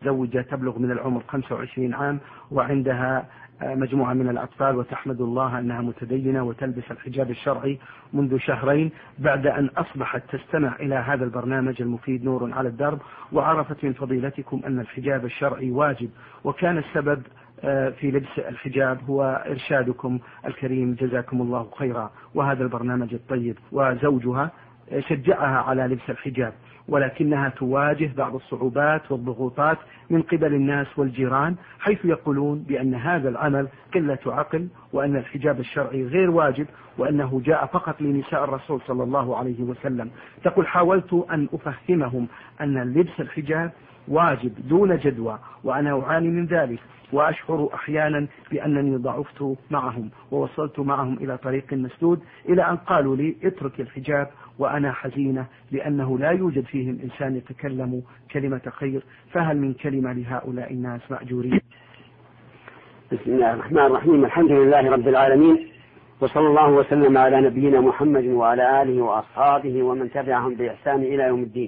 زوجة تبلغ من العمر 25 عام وعندها مجموعة من الأطفال، وتحمد الله أنها متدينة وتلبس الحجاب الشرعي منذ شهرين بعد أن أصبحت تستمع إلى هذا البرنامج المفيد نور على الدرب، وعرفت من فضيلتكم أن الحجاب الشرعي واجب، وكان السبب في لبس الحجاب هو إرشادكم الكريم جزاكم الله خيرا وهذا البرنامج الطيب. وزوجها شجعها على لبس الحجاب، ولكنها تواجه بعض الصعوبات والضغوطات من قبل الناس والجيران، حيث يقولون بأن هذا العمل قلة عقل، وأن الحجاب الشرعي غير واجب، وأنه جاء فقط لنساء الرسول صلى الله عليه وسلم. تقول حاولت أن أفهمهم أن لبس الحجاب واجب دون جدوى، وأنا أعاني من ذلك، وأشعر أحيانا بأنني ضعفت معهم ووصلت معهم إلى طريق مسدود، إلى أن قالوا لي اترك الحجاب، وأنا حزينة لأنه لا يوجد فيهم إنسان يتكلم كلمة خير، فهل من كلمة لهؤلاء الناس مأجورين؟ بسم الله الرحمن الرحيم. الحمد لله رب العالمين، وصلى الله وسلم على نبينا محمد وعلى آله وأصحابه ومن تبعهم بإحسان إلى يوم الدين.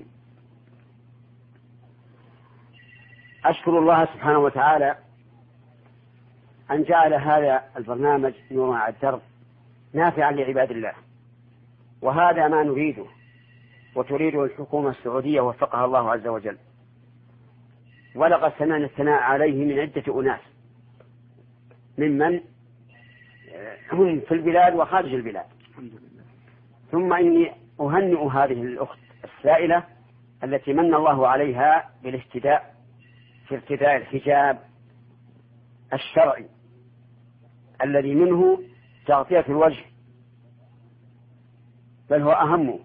أشكر الله سبحانه وتعالى أن جعل هذا البرنامج نور على الدرب نافعا لعباد الله، وهذا ما نريده وتريده الحكومة السعودية وفقها الله عز وجل. ولقد سمعنا الثناء عليه من عدة أناس ممن هم في البلاد وخارج البلاد. ثم إني أهنئ هذه الأخت السائلة التي من الله عليها بالاهتداء في ارتداء الحجاب الشرعي الذي منه تغطية الوجه، بل هو أهم.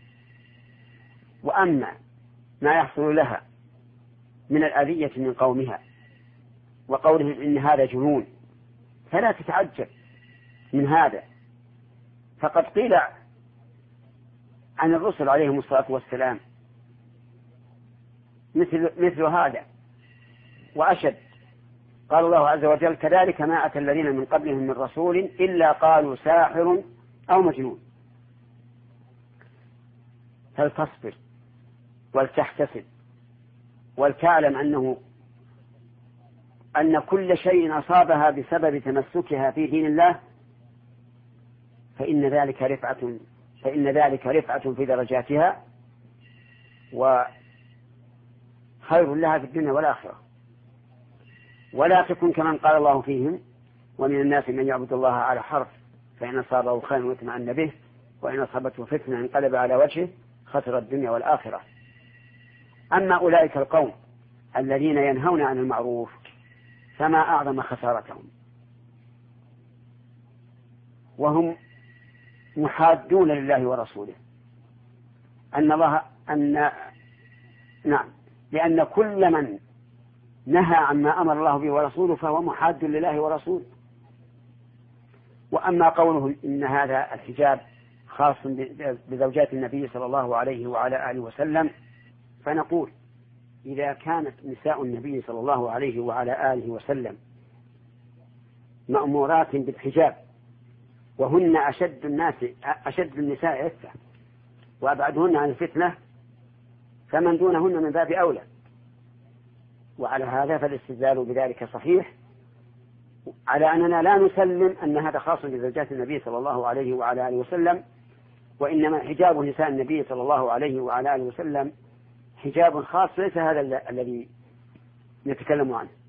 وأما ما يحصل لها من الأذية من قومها وقولهم إن هذا جنون فلا تتعجب من هذا، فقد قيل عن الرسل عليهم الصلاة والسلام مثل هذا وأشد. قال الله عز وجل كذلك ما أتى الذين من قبلهم من رسول إلا قالوا ساحر أو مجنون. فلتصبر ولتحتسب ولتعلم أن كل شيء أصابها بسبب تمسكها في دين الله فإن ذلك رفعة في درجاتها وخير لها في الدنيا والآخرة. ولا تكن كمن قال الله فيهم ومن الناس من يعبد الله على حرف فإن أصابه خير اطمأن به وإن أصابته فتنة انقلب على وجهه خسر الدنيا والآخرة. أما أولئك القوم الذين ينهون عن المعروف فما أعظم خسارتهم، وهم محادون لله ورسوله. لأن كل من نهى عما أمر الله به ورسوله فهو محاد لله ورسوله. وأما قوله إن هذا الحجاب خاص بزوجات النبي صلى الله عليه وعلى آله وسلم، فنقول إذا كانت نساء النبي صلى الله عليه وعلى آله وسلم مأمورات بالحجاب وهن أشد النساء عفة وأبعدهن عن الفتنة، فمن دونهن من باب أولى. وعلى هذا فالاستدلال بذلك صحيح، على أننا لا نسلم أن هذا خاص بزوجات النبي صلى الله عليه وعلى آله وسلم، وإنما حجاب نساء النبي صلى الله عليه وعلى آله وسلم حجاب خاص ليس هذا الذي نتكلم عنه.